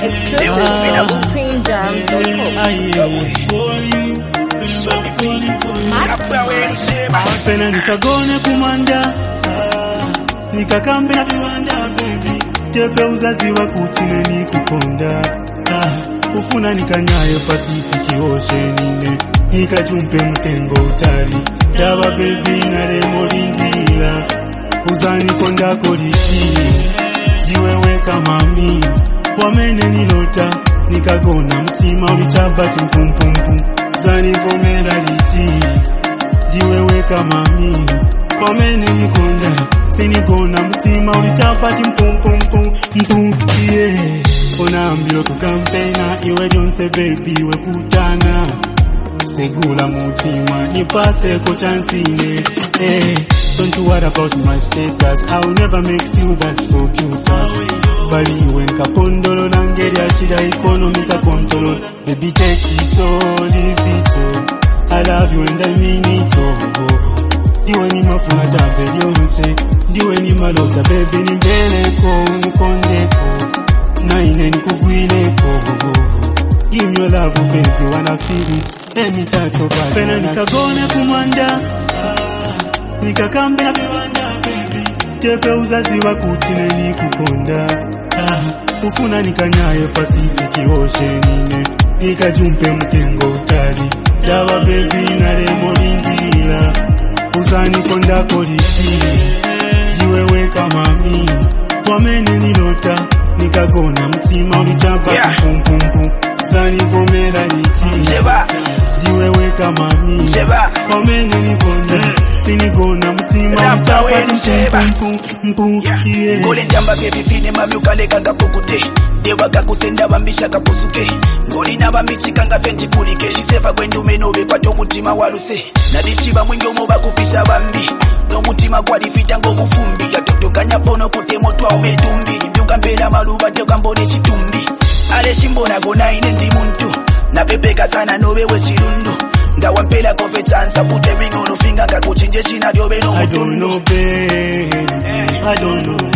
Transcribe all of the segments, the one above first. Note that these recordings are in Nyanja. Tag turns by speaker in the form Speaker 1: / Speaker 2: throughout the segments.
Speaker 1: Exclusive from QueenJams.com.
Speaker 2: Pena nikagone kumanda nikakambe na viwanda baby tepe uzazi wa kutine nikukonda ufuna nikanyaye Pacific Ocean nikajumpe mtengo utali daba baby na remo lindila uzani konda koliti jiwewe kama mi wamene nilota nikagona mtima ulichaba tumpumpumpu uzani vomera liti jiwewe kama mi wamene nikonda sinigona mtima ulichapa mpum yeah unaambilo kukampena iwe jonse baby we kutana segula mutima nipase ko chancine don't you worry about my status I will never make you that so cute bali wenka pondolo nangeria shida economic control baby take it all leave it all I love you and I mean it all diwe ni mafuna jambe yonse diwe ni malota baby ni mbeleko unikondeko na ine nikugwileko give me your love baby wanna feel it let me touch your body pena nikagone kumanda nikakambe na viwanda baby tepe uzazi wa kutine nikukonda ufuna nikanyaye Pacific Ocean nikajumpe mtengo utali dawa baby na remo lindila uzani konda koliti jiwewe kama mi wamene nilota nikagona mtima ulichapa pumpumpu uzani vomera liti jiwewe kama mi wamene nikonda sinigona mtima ulichapa pumpumpu yeah
Speaker 3: ngole njamba baby fine mami ukaleka kapukute dewa kakusenda bambisha kapusuke ngoli nabamichi kanga penji kulike shiseva kwendume nobe kwa mutima waluse nadishiba mwingi omuba kupisa bambi nomutima kwalifita ngomufumbi yatotokanya pono kute motwa umetumbi mbyuka mbela maluba teka mbone chitumbi ale shimbona gona ine ndi muntu napepeka sana nobe we chirundu ndawa mpela kofe chansa pute ringo no finga kakuchinje china diobe no mutundu
Speaker 2: I don't know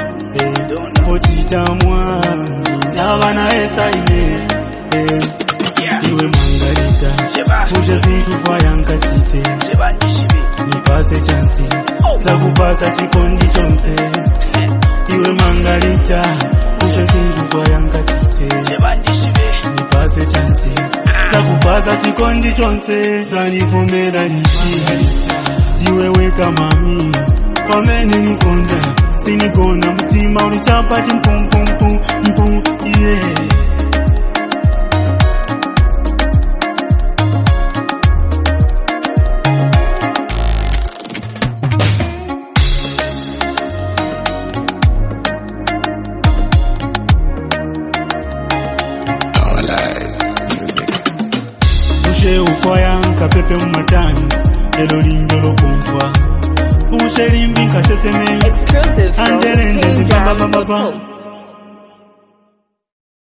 Speaker 2: Ochita mwa Navana etaine Iwe Margarita Uje vitu fayanga chite Nipase chansi Zakupasa chikondi chonse Iwe Margarita Uje vitu fayanga chite Nipase chansi Zakupasa chikondi chonse Zanifumela nisi Jiwewe kama mi wamene nikonda sinigona mtima ulichapa mpum yeah ushe ufaya nkapepe mumatani elo lindolo kumfwa Exclusive from QueenJams.com.